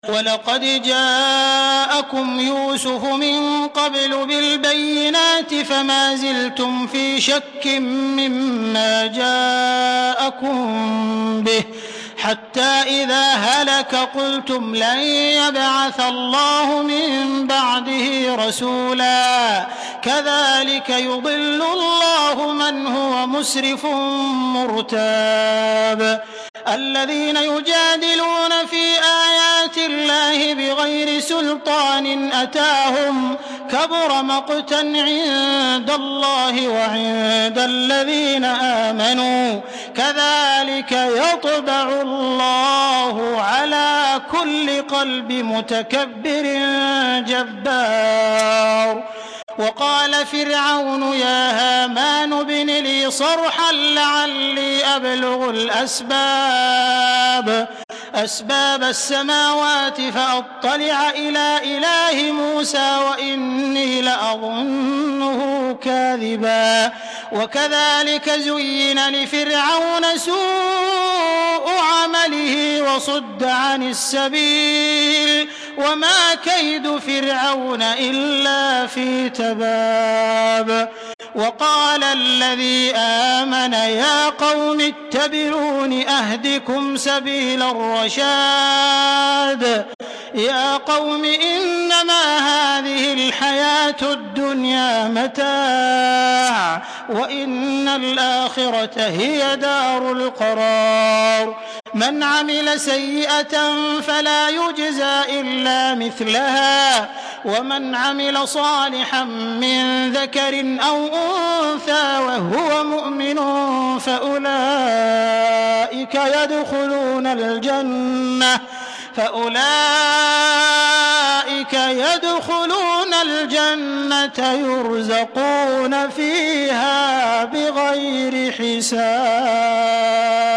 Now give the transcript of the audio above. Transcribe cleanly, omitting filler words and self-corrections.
وَلَقَدْ جَاءَكُمْ يُوسُفُ مِن قَبْلُ بِالْبَيِّنَاتِ فَمَا زِلْتُمْ فِي شَكٍّ مِّمَّا جَاءَكُم بِهِ حَتَّىٰ إِذَا هَلَكَ قُلْتُمْ لَن يَبْعَثَ اللَّهُ مِن بَعْدِهِ رَسُولًا كَذَٰلِكَ يُضِلُّ اللَّهُ مَنْ هُوَ مُسْرِفٌ مُّرْتَابٌ الَّذِينَ يُجَادِلُونَ فِي آيَاتِ اللَّهِ بِغَيْرِ سُلْطَانٍ أَتَاهُمْ كَبُرَ مَقْتًا عِندَ اللَّهِ وَعِندَ الَّذِينَ آمَنُوا كَذَٰلِكَ يَطْبَعُ اللَّهُ عَلَىٰ كُلِّ قَلْبِ مُتَكَبِّرٍ جَبَّارٍ وقال فرعون يا هامان ابن لي صرحا لعلي أبلغ أسباب السماوات فأطلع إلى إله موسى وإني لأظنه كاذبا وكذلك زين لفرعون سوء عمله وصد عن السبيل وما كيد فرعون إلا في تباب وقال الذي آمن يا قوم اتبعون أهدكم سبيل الرشاد يا قوم إنما هذه الحياة الدنيا متاع وإن الآخرة هي دار القرار من عمل سيئة فلا يجزى إلا مثلها ومن عمل صالحا من ذكر أو أنثى وهو مؤمن فأولئك يدخلون الجنة يرزقون فيها بغير حساب.